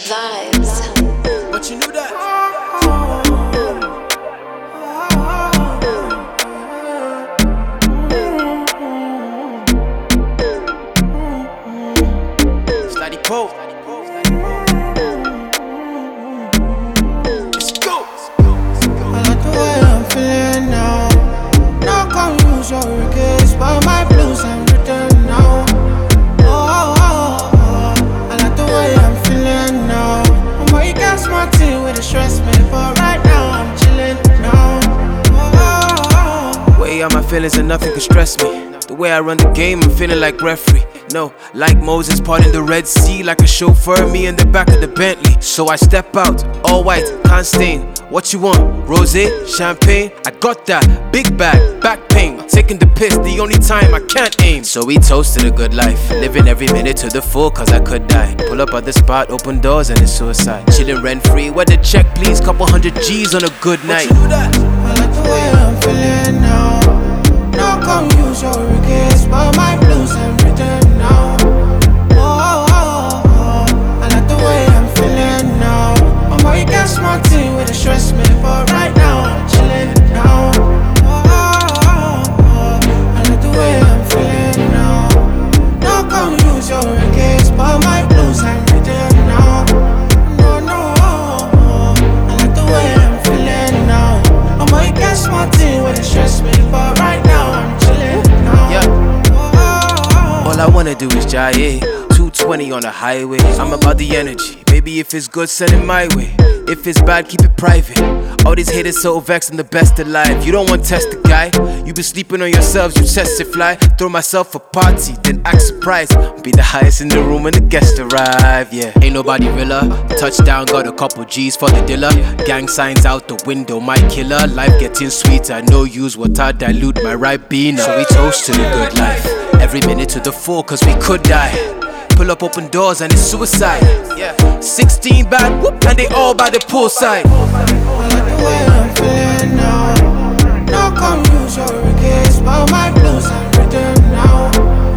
Vibes. But you knew that. Slidey Poe. Let's go. I like the way I'm feeling now. Not gonna use your regrets, but my blues I'm written now. I like the way I'm feeling now. I'm more you got smart tea with the stress me, but right now I'm chilling now. Way out my feelings and nothing can stress me. The way I run the game, I'm feeling like referee. No, like Moses parting the Red Sea, like a chauffeur, me in the back of the Bentley. So I step out, all white, can't stain. What you want? Rosé, champagne? I got that. Big bag, back pain. Taking the piss, the only time I can't aim. So we toasted a good life, living every minute to the full, cause I could die. Pull up at the spot, open doors, and it's suicide. Chilling rent free, where the check please? Couple hundred G's on a good night. I like the way I'm feeling now. Not gonna use your regrets, but my blues I'm written now. I like the way I'm feeling now. I'm more you got smart tea with the stress me, but right now I'm chilling now. I like the way I'm feeling now. Not gonna use your regrets, but my blues I'm written now. No, I like the way I'm feeling now. I'm more you got smart tea with the stress me, but right now I'm chilling now. Yeah. All I wanna do is jaye. 220 on the highway. I'm about the energy. Baby, if it's good, send it my way. If it's bad, keep it private. All these haters so vexed, I'm the best alive. You don't want to test the guy. You been sleeping on yourselves, you test it fly. Throw myself a party, then act surprised. Be the highest in the room when the guests arrive. Yeah, ain't nobody realer. Touchdown, got a couple G's for the dealer. Gang signs out the window, my killer. Life getting sweeter, no use water, dilute my Ribena. So we toast to the good life. Every minute to the full, cause we could die. Pull up open doors and it's suicide. Yeah, 16 bad, whoop, and they all by the poolside. I like the way I'm feeling now. Not gonna use your regrets, but my blues I'm written now.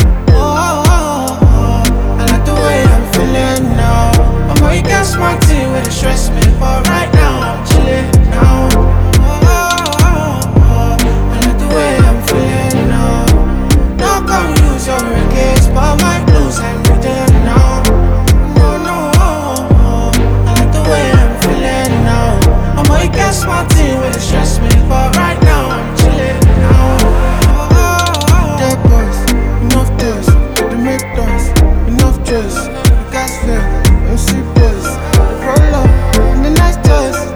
I like the way I'm feeling now. I'm more you got smart tea with the stress me, but right now I'm chilling now. I like the way I'm feeling now. Not gonna use your regrets, but my blues I'm written now. No, I like the way I'm feeling now. I'm more you got smart tea with the stress me, but right now I'm chilling now. Dead boys, enough toys, they make dance, enough dress, we got slim, MC boys, they roll up in the nice toys.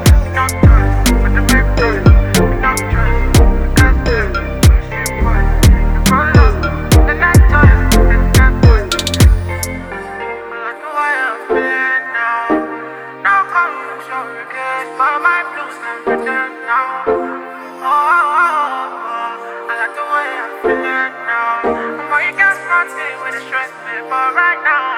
But my blues I'm written now. I like the way I'm feeling now. I'm more you got smart tea with the stress me, but right now